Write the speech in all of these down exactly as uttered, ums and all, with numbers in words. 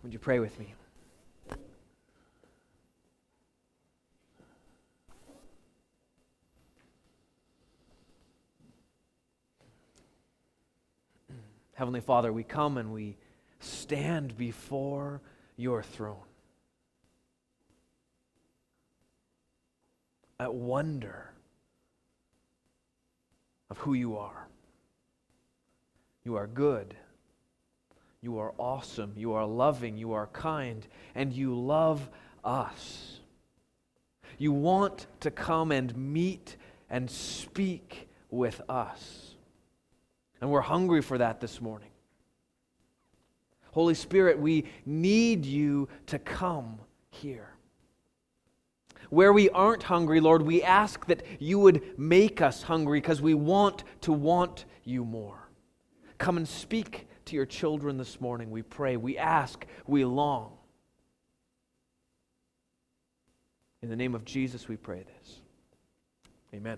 Would you pray with me? Heavenly Father, we come and we stand before your throne. At wonder of who you are. You are good. You are awesome. You are loving. You are kind. And you love us. You want to come and meet and speak with us. And we're hungry for that this morning. Holy Spirit, we need you to come here. Where we aren't hungry, Lord, we ask that you would make us hungry because we want to want you more. Come and speak to your children this morning, we pray. We ask, we long. In the name of Jesus, we pray this. Amen.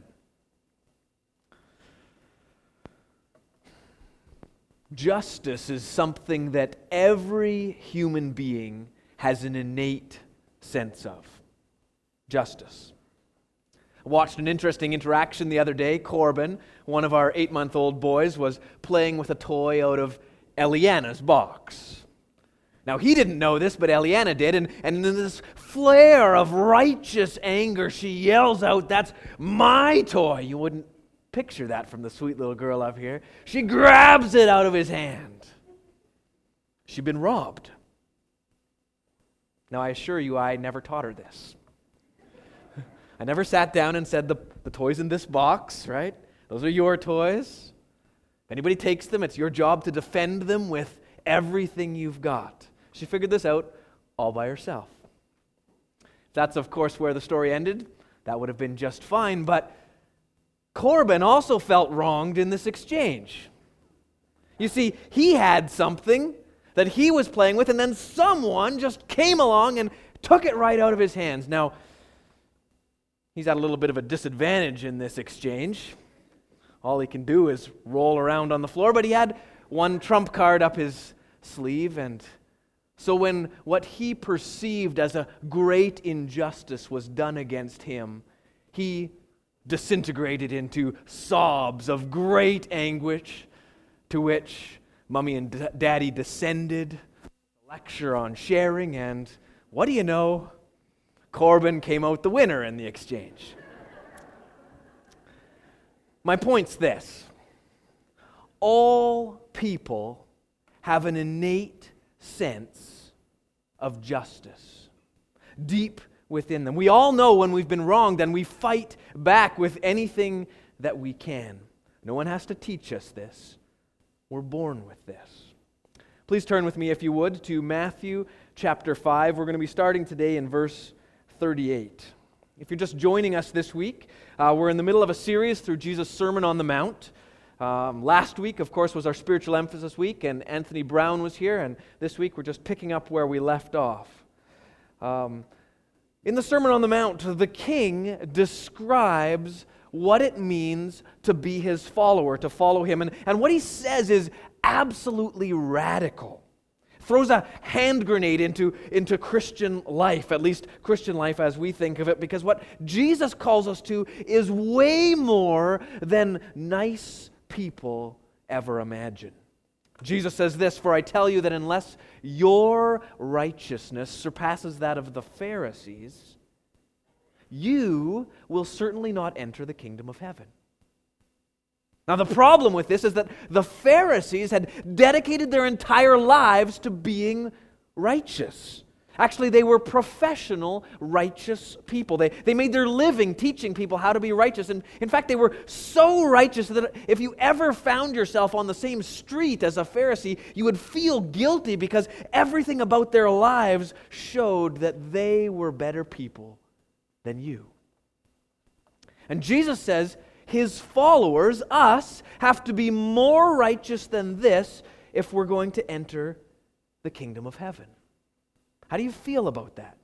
Justice is something that every human being has an innate sense of. Justice. I watched an interesting interaction the other day. Corbin, one of our eight-month-old boys, was playing with a toy out of Eliana's box. Now, he didn't know this, but Eliana did, and, and in this flare of righteous anger, she yells out, "That's my toy!" You wouldn't picture that from the sweet little girl up here. She grabs it out of his hand. She'd been robbed. Now, I assure you, I never taught her this. I never sat down and said, the, the toys in this box, right? Those are your toys. If anybody takes them, it's your job to defend them with everything you've got. She figured this out all by herself. That's, of course, where the story ended. That would have been just fine, but Corbin also felt wronged in this exchange. You see, he had something that he was playing with, and then someone just came along and took it right out of his hands. Now, he's at a little bit of a disadvantage in this exchange. All he can do is roll around on the floor, but he had one trump card up his sleeve, and so when what he perceived as a great injustice was done against him, he disintegrated into sobs of great anguish, to which Mommy and D- Daddy descended, a lecture on sharing, and what do you know? Corbin came out the winner in the exchange. My point's this. All people have an innate sense of justice deep within them. We all know when we've been wronged, and we fight back with anything that we can. No one has to teach us this. We're born with this. Please turn with me, if you would, to Matthew chapter five. We're going to be starting today in verse thirty-eight. If you're just joining us this week, uh, we're in the middle of a series through Jesus' Sermon on the Mount. Um, last week, of course, was our spiritual emphasis week, and Anthony Brown was here, and this week we're just picking up where we left off. Um, in the Sermon on the Mount, the King describes what it means to be his follower, to follow him, and, and what he says is absolutely radical. Throws a hand grenade into, into Christian life, at least Christian life as we think of it, because what Jesus calls us to is way more than nice people ever imagine. Jesus says this, "For I tell you that unless your righteousness surpasses that of the Pharisees, you will certainly not enter the kingdom of heaven." Now, the problem with this is that the Pharisees had dedicated their entire lives to being righteous. Actually, they were professional righteous people. They, they made their living teaching people how to be righteous. And in fact, they were so righteous that if you ever found yourself on the same street as a Pharisee, you would feel guilty because everything about their lives showed that they were better people than you. And Jesus says, his followers, us, have to be more righteous than this if we're going to enter the kingdom of heaven. How do you feel about that?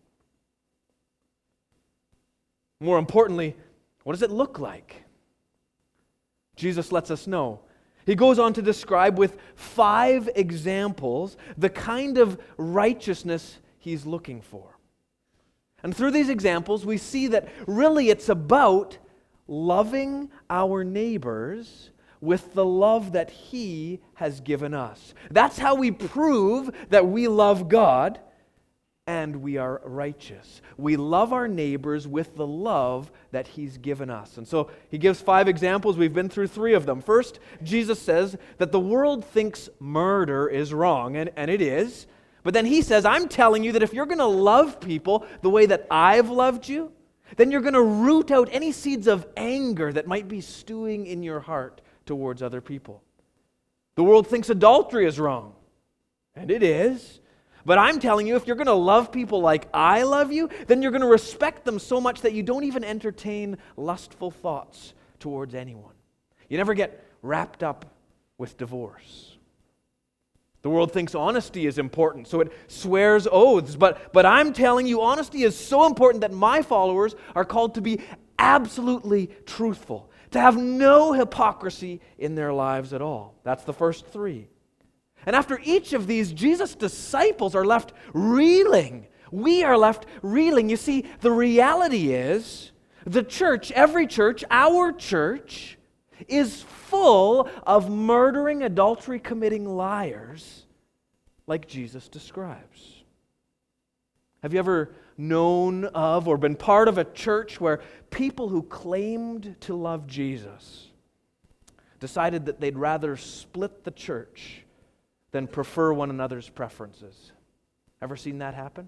More importantly, what does it look like? Jesus lets us know. He goes on to describe with five examples the kind of righteousness he's looking for. And through these examples, we see that really it's about loving our neighbors with the love that He has given us. That's how we prove that we love God and we are righteous. We love our neighbors with the love that He's given us. And so He gives five examples. We've been through three of them. First, Jesus says that the world thinks murder is wrong, and, and it is. But then He says, I'm telling you that if you're going to love people the way that I've loved you, then you're going to root out any seeds of anger that might be stewing in your heart towards other people. The world thinks adultery is wrong, and it is. But I'm telling you, if you're going to love people like I love you, then you're going to respect them so much that you don't even entertain lustful thoughts towards anyone. You never get wrapped up with divorce. The world thinks honesty is important, so it swears oaths. But, but I'm telling you, honesty is so important that my followers are called to be absolutely truthful, to have no hypocrisy in their lives at all. That's the first three. And after each of these, Jesus' disciples are left reeling. We are left reeling. You see, the reality is, the church, every church, our church, is full of murdering, adultery-committing liars like Jesus describes. Have you ever known of or been part of a church where people who claimed to love Jesus decided that they'd rather split the church than prefer one another's preferences? Ever seen that happen?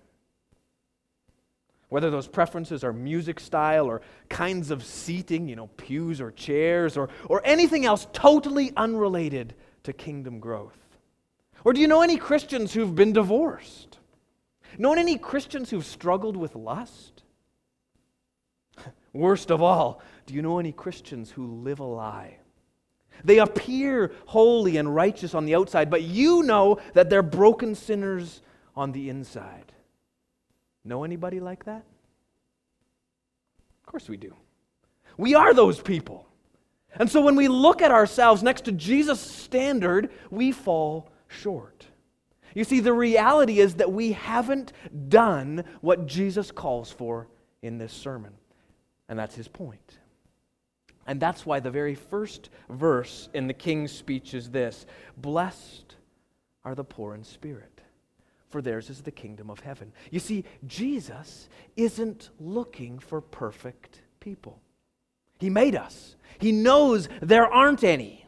Whether those preferences are music style or kinds of seating, you know, pews or chairs, or, or anything else totally unrelated to kingdom growth. Or do you know any Christians who've been divorced? Know any Christians who've struggled with lust? Worst of all, do you know any Christians who live a lie? They appear holy and righteous on the outside, but you know that they're broken sinners on the inside. Know anybody like that? Of course we do. We are those people. And so when we look at ourselves next to Jesus' standard, we fall short. You see, the reality is that we haven't done what Jesus calls for in this sermon. And that's His point. And that's why the very first verse in the King's speech is this: Blessed are the poor in spirit, for theirs is the kingdom of heaven. You see, Jesus isn't looking for perfect people. He made us. He knows there aren't any.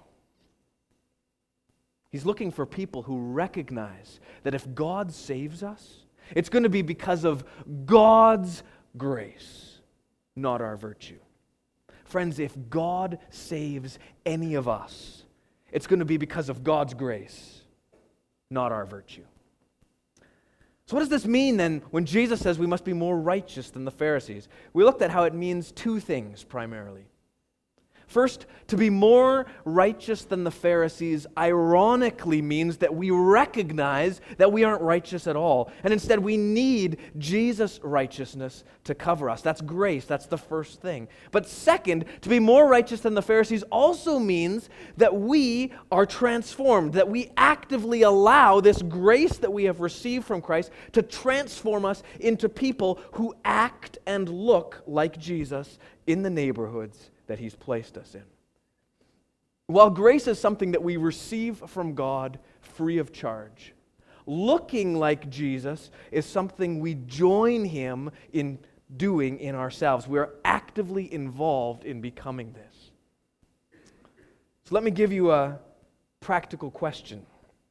He's looking for people who recognize that if God saves us, it's going to be because of God's grace, not our virtue. Friends, if God saves any of us, it's going to be because of God's grace, not our virtue. So what does this mean then when Jesus says we must be more righteous than the Pharisees? We looked at how it means two things primarily. First, to be more righteous than the Pharisees ironically means that we recognize that we aren't righteous at all. And instead we need Jesus' righteousness to cover us. That's grace. That's the first thing. But second, to be more righteous than the Pharisees also means that we are transformed, that we actively allow this grace that we have received from Christ to transform us into people who act and look like Jesus in the neighborhoods that He's placed us in. While grace is something that we receive from God free of charge, looking like Jesus is something we join Him in doing in ourselves. We are actively involved in becoming this. So let me give you a practical question.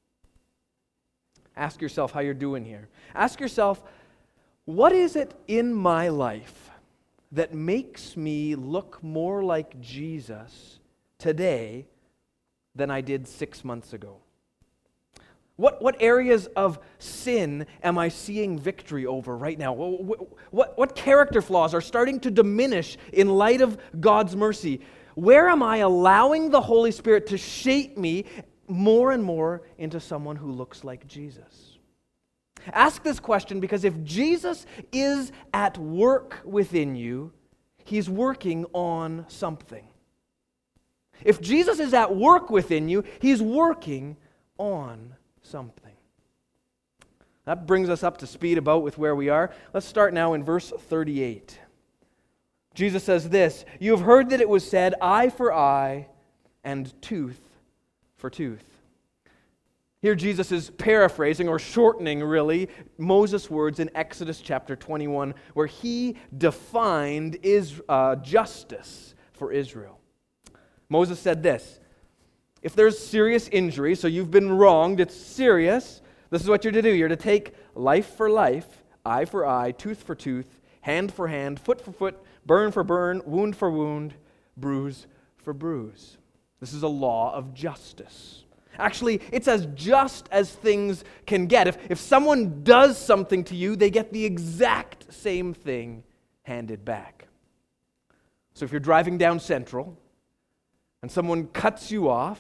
Ask yourself how you're doing here. Ask yourself, what is it in my life that makes me look more like Jesus today than I did six months ago? What, what areas of sin am I seeing victory over right now? What, what, what character flaws are starting to diminish in light of God's mercy? Where am I allowing the Holy Spirit to shape me more and more into someone who looks like Jesus? Ask this question because if Jesus is at work within you, He's working on something. If Jesus is at work within you, he's working on something. That brings us up to speed about with where we are. Let's start now in verse thirty-eight. Jesus says this, "You have heard that it was said, eye for eye and tooth for tooth." Here Jesus is paraphrasing or shortening, really, Moses' words in Exodus chapter twenty-one, where he defined is, uh, justice for Israel. Moses said this, if there's serious injury, so you've been wronged, it's serious, this is what you're to do. You're to take life for life, eye for eye, tooth for tooth, hand for hand, foot for foot, burn for burn, wound for wound, bruise for bruise. This is a law of justice. Actually, it's as just as things can get. If, if someone does something to you, they get the exact same thing handed back. So if you're driving down Central and someone cuts you off,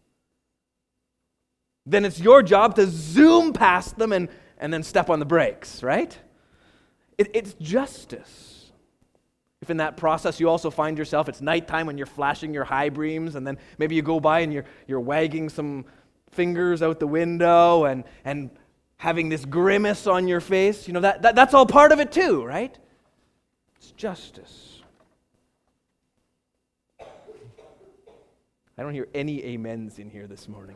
then it's your job to zoom past them and, and then step on the brakes, right? It, it's justice. If in that process you also find yourself, it's nighttime when you're flashing your high beams, and then maybe you go by and you're you're wagging some fingers out the window and and having this grimace on your face, you know, that, that that's all part of it too, right? It's justice. I don't hear any amens in here this morning.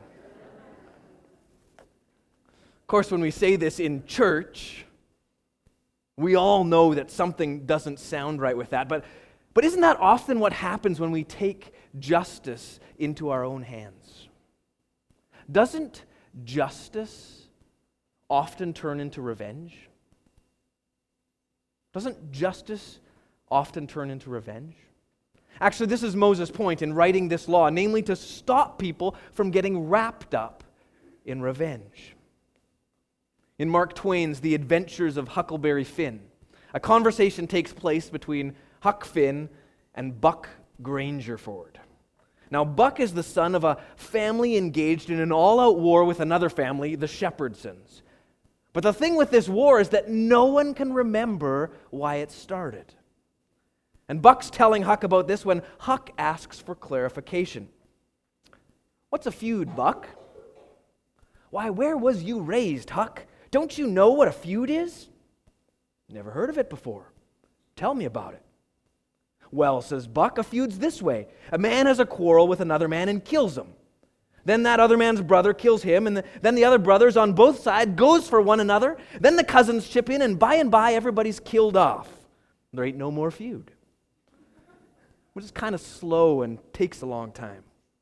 Of course, when we say this in church, we all know that something doesn't sound right with that, but, but isn't that often what happens when we take justice into our own hands? Doesn't justice often turn into revenge? Doesn't justice often turn into revenge? Actually, this is Moses' point in writing this law, namely to stop people from getting wrapped up in revenge. In Mark Twain's The Adventures of Huckleberry Finn, a conversation takes place between Huck Finn and Buck Grangerford. Now, Buck is the son of a family engaged in an all-out war with another family, the Shepherdsons. But the thing with this war is that no one can remember why it started. And Buck's telling Huck about this when Huck asks for clarification. "What's a feud, Buck?" "Why, where was you raised, Huck? Don't you know what a feud is?" "Never heard of it before. Tell me about it." "Well," says Buck, "a feud's this way. A man has a quarrel with another man and kills him. Then that other man's brother kills him, and the, then the other brothers on both sides goes for one another. Then the cousins chip in, and by and by everybody's killed off. There ain't no more feud." Which is kind of slow and takes a long time.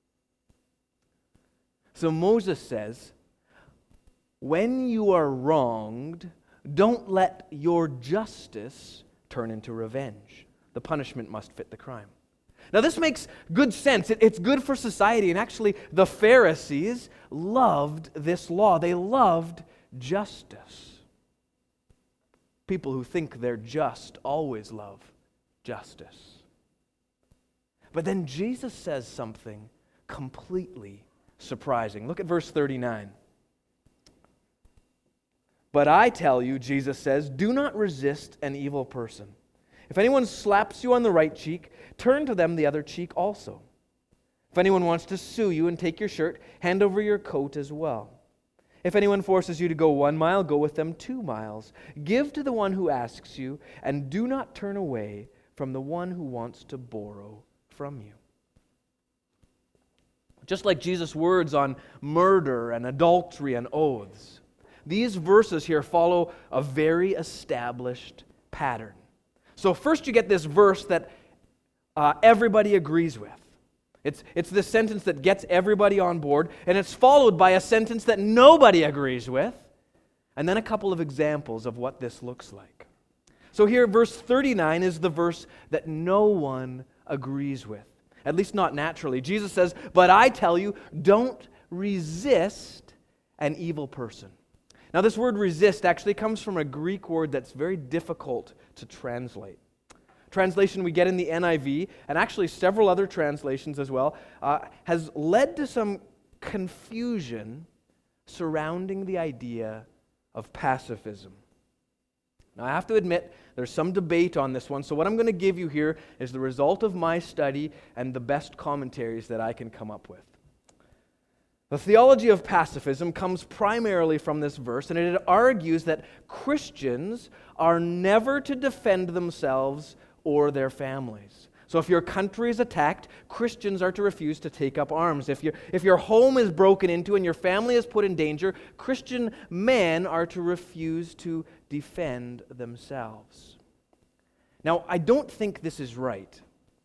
So Moses says, when you are wronged, don't let your justice turn into revenge. The punishment must fit the crime. Now this makes good sense. It, it's good for society. And actually, the Pharisees loved this law. They loved justice. People who think they're just always love justice. But then Jesus says something completely surprising. Look at verse thirty-nine. "But I tell you," Jesus says, "do not resist an evil person. If anyone slaps you on the right cheek, turn to them the other cheek also. If anyone wants to sue you and take your shirt, hand over your coat as well. If anyone forces you to go one mile, go with them two miles. Give to the one who asks you, and do not turn away from the one who wants to borrow from you." Just like Jesus' words on murder and adultery and oaths, these verses here follow a very established pattern. So first you get this verse that uh, everybody agrees with. It's, it's this sentence that gets everybody on board, and it's followed by a sentence that nobody agrees with, and then a couple of examples of what this looks like. So here, verse thirty-nine is the verse that no one agrees with, at least not naturally. Jesus says, "But I tell you, don't resist an evil person." Now this word resist actually comes from a Greek word that's very difficult to translate. Translation we get in the N I V, and actually several other translations as well, uh, has led to some confusion surrounding the idea of pacifism. Now, I have to admit, there's some debate on this one, so what I'm going to give you here is the result of my study and the best commentaries that I can come up with. The theology of pacifism comes primarily from this verse, and it argues that Christians are never to defend themselves or their families. So if your country is attacked, Christians are to refuse to take up arms. If, your if your home is broken into and your family is put in danger, Christian men are to refuse to defend themselves. Now, I don't think this is right,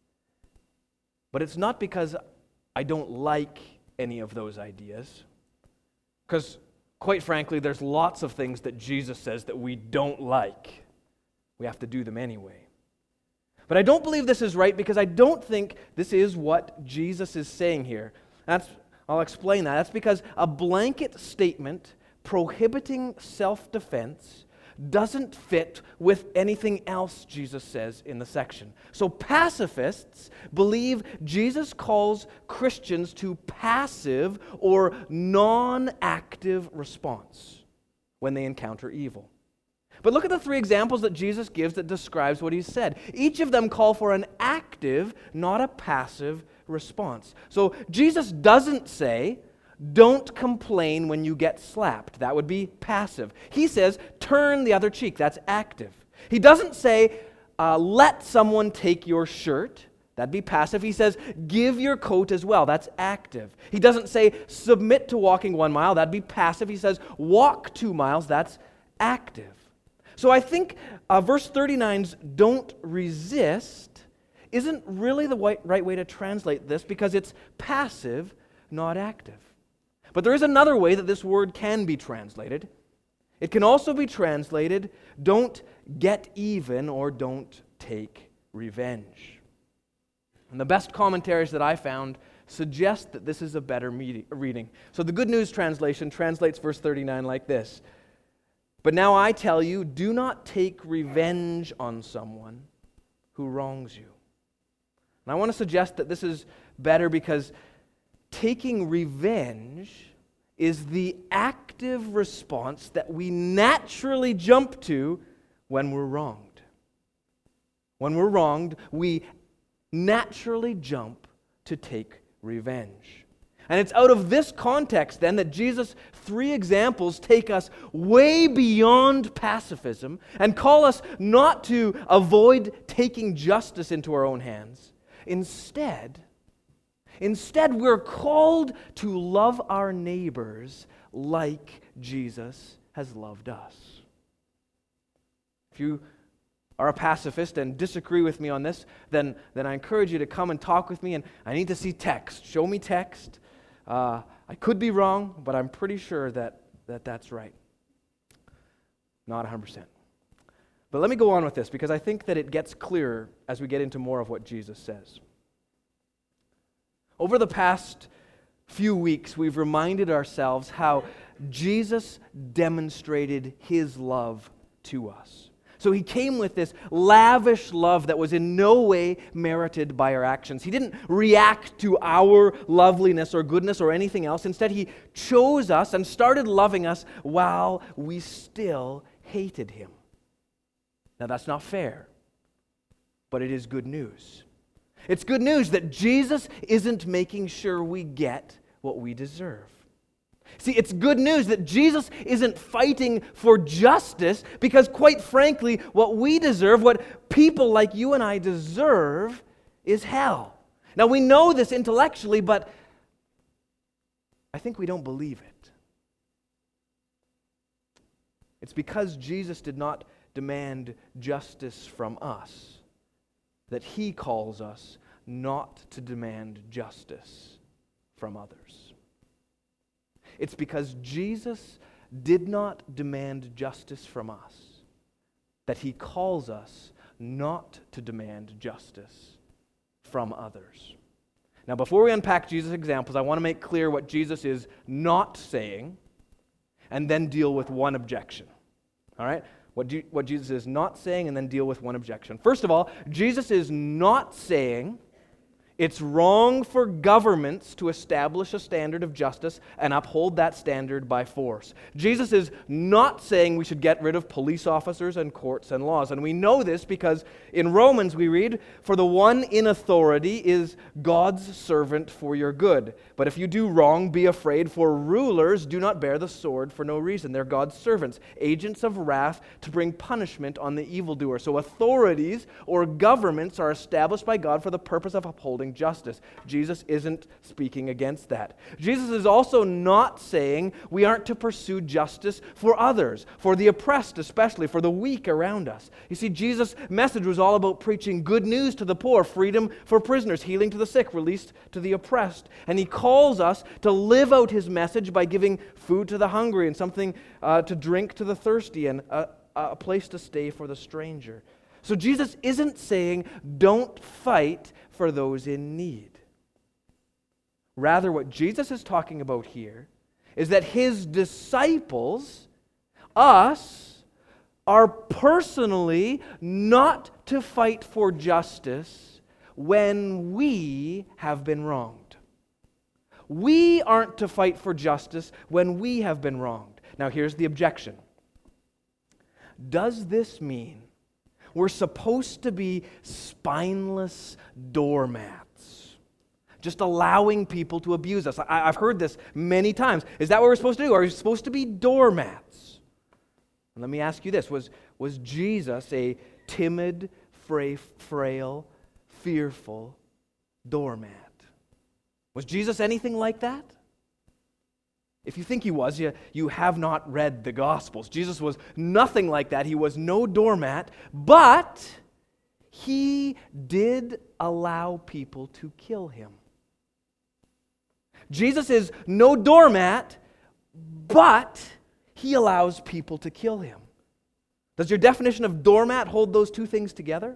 but it's not because I don't like any of those ideas, because quite frankly, there's lots of things that Jesus says that we don't like. We have to do them anyway. But I don't believe this is right because I don't think this is what Jesus is saying here. That's, I'll explain that. That's because a blanket statement prohibiting self-defense doesn't fit with anything else Jesus says in the section. So pacifists believe Jesus calls Christians to passive or non-active response when they encounter evil. But look at the three examples that Jesus gives that describes what he said. Each of them call for an active, not a passive response. So Jesus doesn't say, don't complain when you get slapped. That would be passive. He says, turn the other cheek. That's active. He doesn't say, uh, let someone take your shirt. That'd be passive. He says, give your coat as well. That's active. He doesn't say, submit to walking one mile. That'd be passive. He says, walk two miles. That's active. So I think uh, verse thirty-nine's don't resist isn't really the right way to translate this because it's passive, not active. But there is another way that this word can be translated. It can also be translated, don't get even or don't take revenge. And the best commentaries that I found suggest that this is a better reading. So the Good News Translation translates verse thirty-nine like this. But now I tell you, do not take revenge on someone who wrongs you. And I want to suggest that this is better because taking revenge is the active response that we naturally jump to when we're wronged. When we're wronged, we naturally jump to take revenge. And it's out of this context, then, that Jesus' three examples take us way beyond pacifism and call us not to avoid taking justice into our own hands. Instead, instead, we're called to love our neighbors like Jesus has loved us. If you are a pacifist and disagree with me on this, then, then I encourage you to come and talk with me, and I need to see text. Show me text. Uh, I could be wrong, but I'm pretty sure that, that that's right. Not one hundred percent. But let me go on with this because I think that it gets clearer as we get into more of what Jesus says. Over the past few weeks, we've reminded ourselves how Jesus demonstrated his love to us. So he came with this lavish love that was in no way merited by our actions. He didn't react to our loveliness or goodness or anything else. Instead, he chose us and started loving us while we still hated him. Now, that's not fair, but it is good news. It's good news that Jesus isn't making sure we get what we deserve. See, it's good news that Jesus isn't fighting for justice because, quite frankly, what we deserve, what people like you and I deserve, is hell. Now, we know this intellectually, but I think we don't believe it. It's because Jesus did not demand justice from us that he calls us not to demand justice from others. It's because Jesus did not demand justice from us that he calls us not to demand justice from others. Now, before we unpack Jesus' examples, I want to make clear what Jesus is not saying and then deal with one objection. All right? What, G- what Jesus is not saying and then deal with one objection. First of all, Jesus is not saying It's wrong for governments to establish a standard of justice and uphold that standard by force. Jesus is not saying we should get rid of police officers and courts and laws. And we know this because in Romans we read, "For the one in authority is God's servant for your good. But if you do wrong, be afraid, for rulers do not bear the sword for no reason. They're God's servants, agents of wrath to bring punishment on the evildoer." So authorities or governments are established by God for the purpose of upholding justice. Jesus isn't speaking against that. Jesus is also not saying we aren't to pursue justice for others, for the oppressed especially, for the weak around us. You see, Jesus' message was all about preaching good news to the poor, freedom for prisoners, healing to the sick, release to the oppressed. And he calls us to live out his message by giving food to the hungry and something uh, to drink to the thirsty and a, a place to stay for the stranger. So Jesus isn't saying don't fight for those in need. Rather, what Jesus is talking about here is that his disciples, us, are personally not to fight for justice when we have been wronged. We aren't to fight for justice when we have been wronged. Now, here's the objection. Does this mean we're supposed to be spineless doormats, just allowing people to abuse us? I, I've heard this many times. Is that what we're supposed to do? Are we supposed to be doormats? And let me ask you this. Was, was Jesus a timid, fra- frail, fearful doormat? Was Jesus anything like that? If you think he was, you, you have not read the Gospels. Jesus was nothing like that. He was no doormat, but he did allow people to kill him. Jesus is no doormat, but he allows people to kill him. Does your definition of doormat hold those two things together?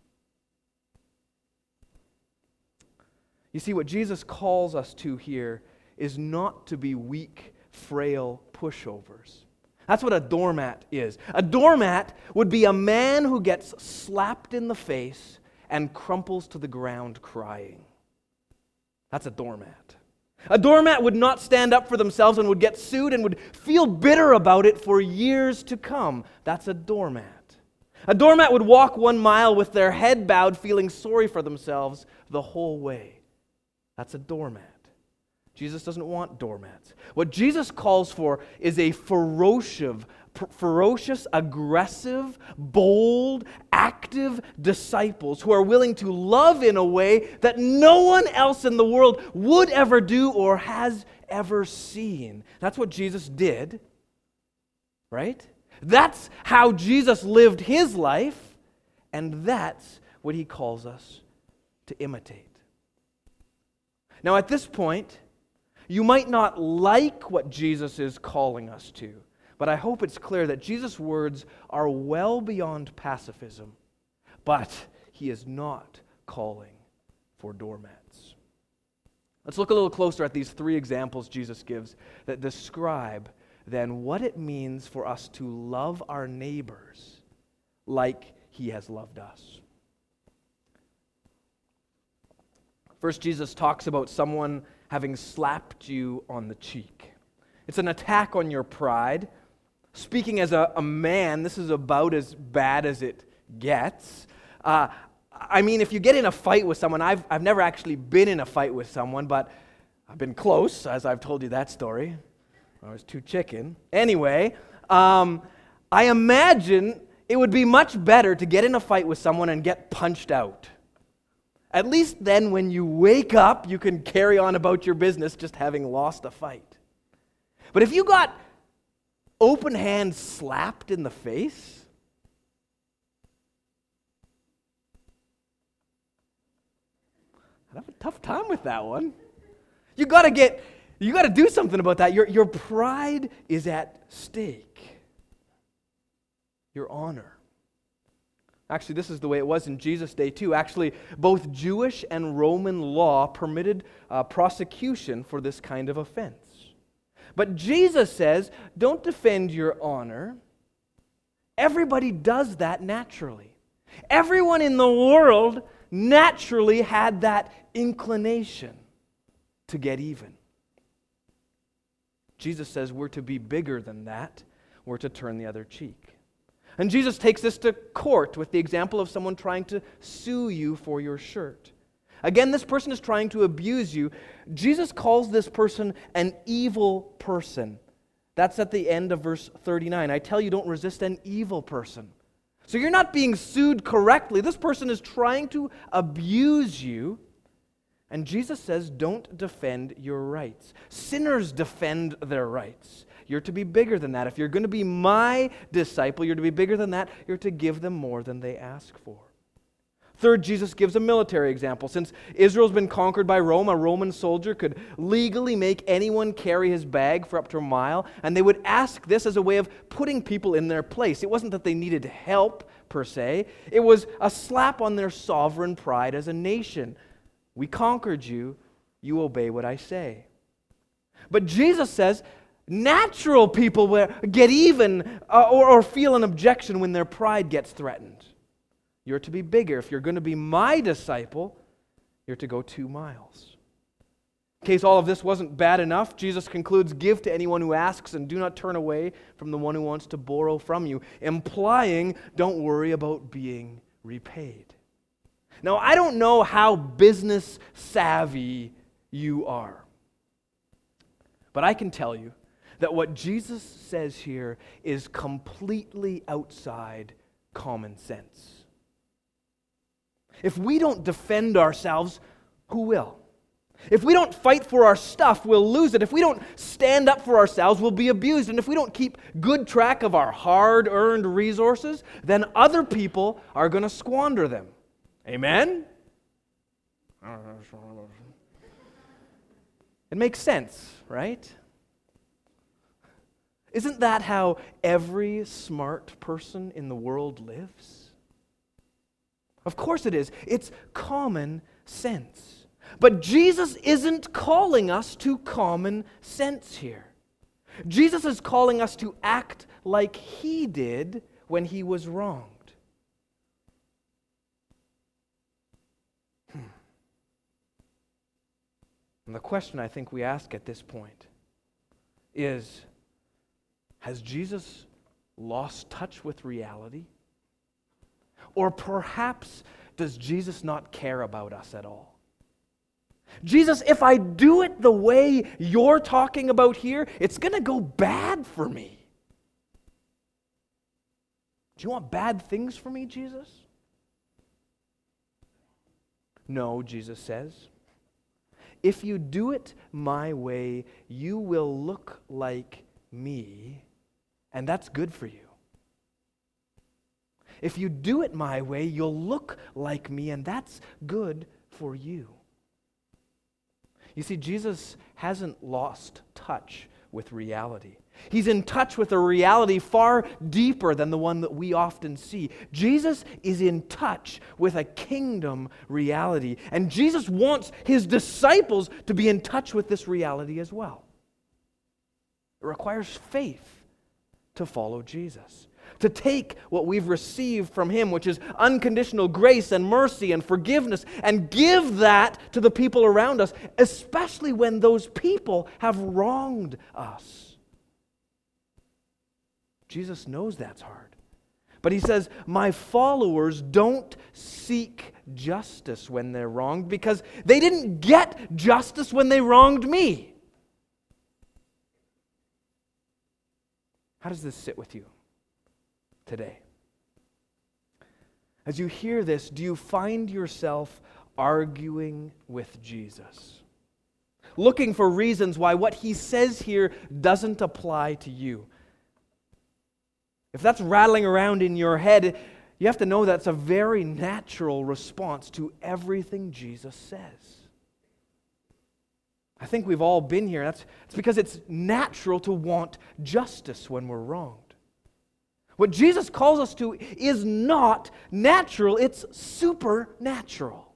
You see, what Jesus calls us to here is not to be weak, frail pushovers. That's what a doormat is. A doormat would be a man who gets slapped in the face and crumples to the ground crying. That's a doormat. A doormat would not stand up for themselves and would get sued and would feel bitter about it for years to come. That's a doormat. A doormat would walk one mile with their head bowed, feeling sorry for themselves the whole way. That's a doormat. Jesus doesn't want doormats. What Jesus calls for is a ferocious, ferocious, aggressive, bold, active disciples who are willing to love in a way that no one else in the world would ever do or has ever seen. That's what Jesus did, right? That's how Jesus lived his life, and that's what he calls us to imitate. Now, at this point, you might not like what Jesus is calling us to, but I hope it's clear that Jesus' words are well beyond pacifism, but he is not calling for doormats. Let's look a little closer at these three examples Jesus gives that describe then what it means for us to love our neighbors like he has loved us. First, Jesus talks about someone having slapped you on the cheek. It's an attack on your pride. Speaking as a, a man, this is about as bad as it gets. Uh, I mean, if you get in a fight with someone, I've, I've never actually been in a fight with someone, but I've been close, as I've told you that story. I was too chicken. Anyway, um, I imagine it would be much better to get in a fight with someone and get punched out. At least then when you wake up, you can carry on about your business just having lost a fight. But if you got open hand slapped in the face, I'd have a tough time with that one. You gotta get, you gotta do something about that. Your, your pride is at stake. Your honor. Actually, this is the way it was in Jesus' day too. Actually, both Jewish and Roman law permitted uh, prosecution for this kind of offense. But Jesus says, don't defend your honor. Everybody does that naturally. Everyone in the world naturally had that inclination to get even. Jesus says we're to be bigger than that. We're to turn the other cheek. And Jesus takes this to court with the example of someone trying to sue you for your shirt. Again, this person is trying to abuse you. Jesus calls this person an evil person. That's at the end of verse thirty-nine. I tell you, don't resist an evil person. So you're not being sued correctly. This person is trying to abuse you. And Jesus says, don't defend your rights. Sinners defend their rights. You're to be bigger than that. If you're going to be my disciple, you're to be bigger than that. You're to give them more than they ask for. Third, Jesus gives a military example. Since Israel's been conquered by Rome, a Roman soldier could legally make anyone carry his bag for up to a mile, and they would ask this as a way of putting people in their place. It wasn't that they needed help, per se. It was a slap on their sovereign pride as a nation. We conquered you, you obey what I say. But Jesus says, natural people will get even uh, or, or feel an objection when their pride gets threatened. You're to be bigger. If you're going to be my disciple, you're to go two miles. In case all of this wasn't bad enough, Jesus concludes, give to anyone who asks and do not turn away from the one who wants to borrow from you, implying don't worry about being repaid. Now, I don't know how business savvy you are, but I can tell you that what Jesus says here is completely outside common sense. If we don't defend ourselves, who will? If we don't fight for our stuff, we'll lose it. If we don't stand up for ourselves, we'll be abused. And if we don't keep good track of our hard-earned resources, then other people are going to squander them. Amen? It makes sense, right? Isn't that how every smart person in the world lives? Of course it is. It's common sense. But Jesus isn't calling us to common sense here. Jesus is calling us to act like He did when He was wronged. Hmm. And the question I think we ask at this point is, has Jesus lost touch with reality? Or perhaps, does Jesus not care about us at all? Jesus, if I do it the way you're talking about here, it's going to go bad for me. Do you want bad things for me, Jesus? No, Jesus says. If you do it my way, you will look like me, and that's good for you. If you do it my way, you'll look like me, and that's good for you. You see, Jesus hasn't lost touch with reality. He's in touch with a reality far deeper than the one that we often see. Jesus is in touch with a kingdom reality, and Jesus wants His disciples to be in touch with this reality as well. It requires faith to follow Jesus, to take what we've received from Him, which is unconditional grace and mercy and forgiveness, and give that to the people around us, especially when those people have wronged us. Jesus knows that's hard. But He says, my followers don't seek justice when they're wronged because they didn't get justice when they wronged me. How does this sit with you today? As you hear this, do you find yourself arguing with Jesus? Looking for reasons why what He says here doesn't apply to you? If that's rattling around in your head, you have to know that's a very natural response to everything Jesus says. I think we've all been here. That's, it's because it's natural to want justice when we're wronged. What Jesus calls us to is not natural, it's supernatural.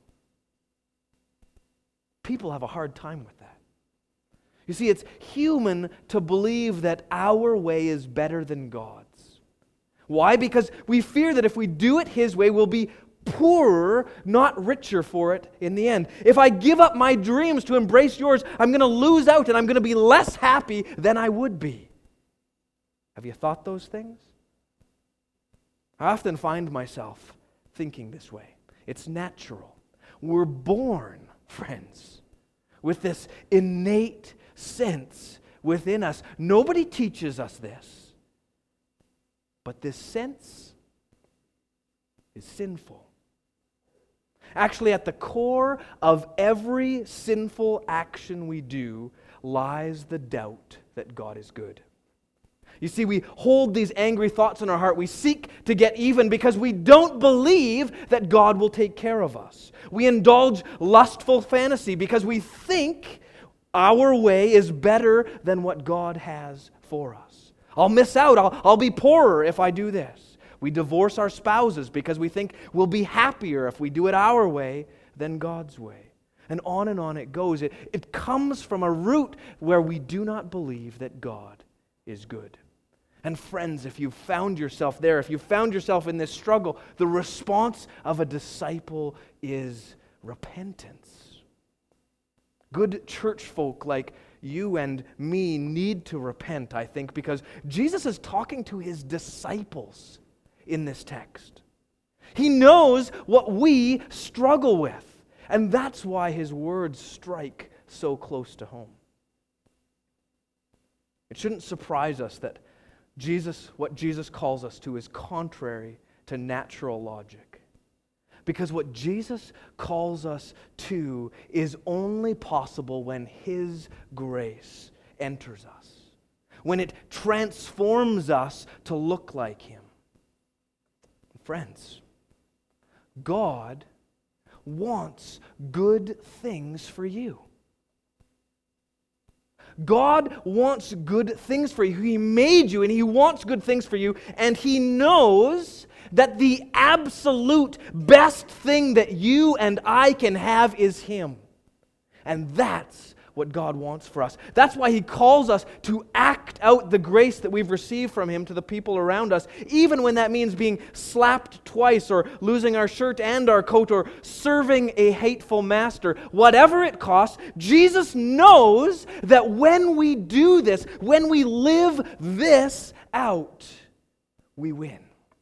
People have a hard time with that. You see, it's human to believe that our way is better than God's. Why? Because we fear that if we do it His way, we'll be poorer, not richer for it in the end. If I give up my dreams to embrace yours, I'm going to lose out and I'm going to be less happy than I would be. Have you thought those things? I often find myself thinking this way. It's natural. We're born, friends, with this innate sense within us. Nobody teaches us this. But this sense is sinful. Actually, at the core of every sinful action we do lies the doubt that God is good. You see, we hold these angry thoughts in our heart. We seek to get even because we don't believe that God will take care of us. We indulge lustful fantasy because we think our way is better than what God has for us. I'll miss out. I'll, I'll be poorer if I do this. We divorce our spouses because we think we'll be happier if we do it our way than God's way. And on and on it goes. It, it comes from a root where we do not believe that God is good. And friends, if you've found yourself there, if you've found yourself in this struggle, the response of a disciple is repentance. Good church folk like you and me need to repent, I think, because Jesus is talking to his disciples in this text. He knows what we struggle with, and that's why his words strike so close to home. It shouldn't surprise us that Jesus, what Jesus calls us to, is contrary to natural logic. Because what Jesus calls us to is only possible when his grace enters us, when it transforms us to look like him. Friends, God wants good things for you. God wants good things for you. He made you and he wants good things for you, and he knows that the absolute best thing that you and I can have is him. And that's what God wants for us. That's why he calls us to act out the grace that we've received from him to the people around us, even when that means being slapped twice or losing our shirt and our coat or serving a hateful master. Whatever it costs, Jesus knows that when we do this, when we live this out, we win.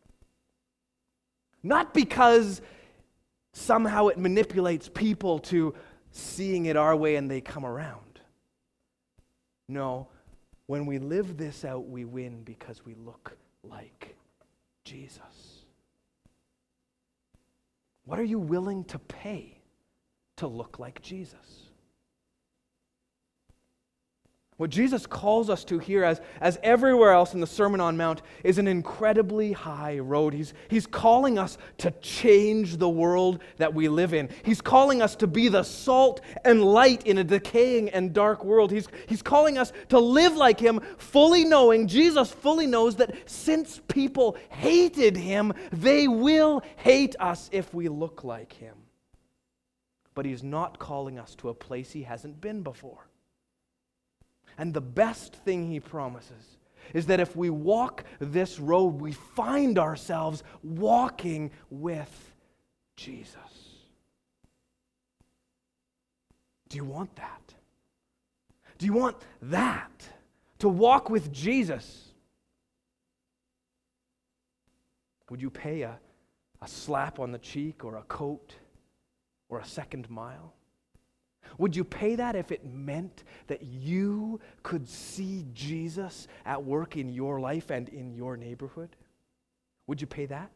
Not because somehow it manipulates people to seeing it our way and they come around. No, when we live this out, we win because we look like Jesus. What are you willing to pay to look like Jesus? What Jesus calls us to here, as, as everywhere else in the Sermon on Mount, is an incredibly high road. He's, he's calling us to change the world that we live in. He's calling us to be the salt and light in a decaying and dark world. He's, he's calling us to live like him, fully knowing, Jesus fully knows that since people hated him, they will hate us if we look like him. But he's not calling us to a place he hasn't been before. And the best thing he promises is that if we walk this road, we find ourselves walking with Jesus. Do you want that? Do you want that? To walk with Jesus? Would you pay a, a slap on the cheek or a coat or a second mile? Would you pay that if it meant that you could see Jesus at work in your life and in your neighborhood? Would you pay that?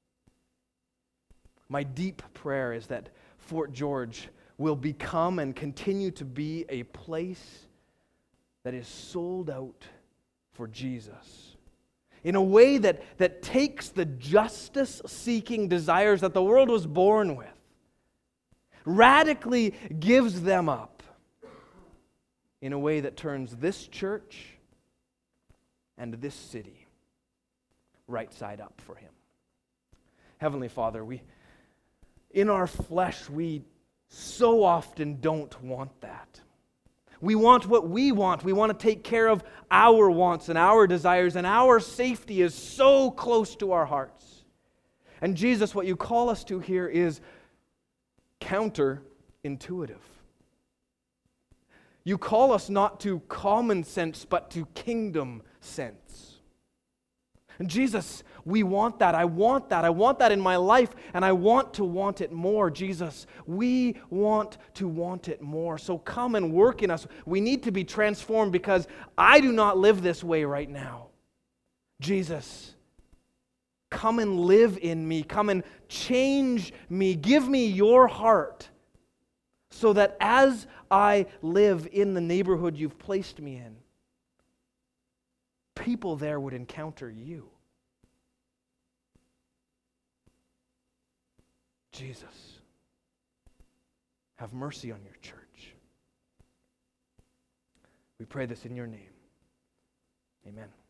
My deep prayer is that Fort George will become and continue to be a place that is sold out for Jesus in a way that, that takes the justice-seeking desires that the world was born with, radically gives them up in a way that turns this church and this city right side up for him. Heavenly Father, we, in our flesh, we so often don't want that. We want what we want. We want to take care of our wants and our desires, and our safety is so close to our hearts. And Jesus, what you call us to here is counterintuitive. You call us not to common sense, but to kingdom sense. And Jesus, we want that. I want that. I want that in my life, and I want to want it more. Jesus, we want to want it more. So come and work in us. We need to be transformed because I do not live this way right now. Jesus, come and live in me. Come and change me. Give me your heart so that as I live in the neighborhood you've placed me in, people there would encounter you. Jesus, have mercy on your church. We pray this in your name. Amen.